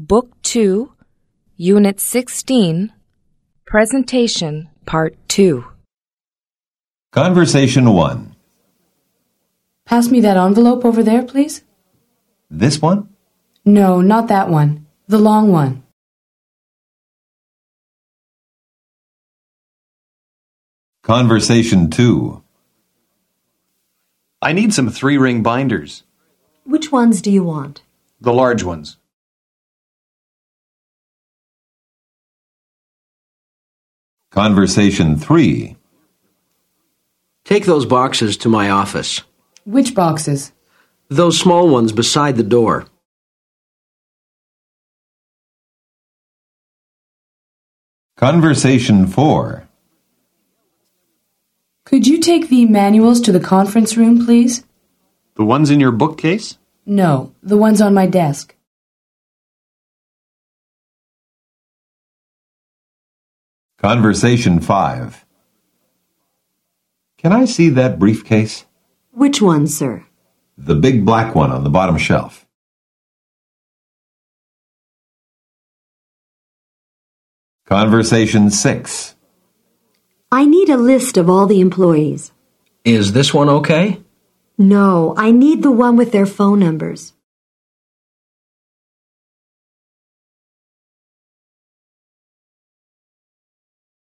Book 2, Unit 16, Presentation, Part 2. Conversation 1. Pass me that envelope over there, please. This one? No, not that one. The long one. Conversation 2. I need some 3-ring binders. Which ones do you want? The large ones. Conversation 3. Take those boxes to my office. Which boxes? Those small ones beside the door. Conversation 4. Could you take the manuals to the conference room, please? The ones in your bookcase? No, the ones on my desk. Conversation 5. Can I see that briefcase? Which one, sir? The big black one on the bottom shelf. Conversation 6. I need a list of all the employees. Is this one okay? No, I need the one with their phone numbers.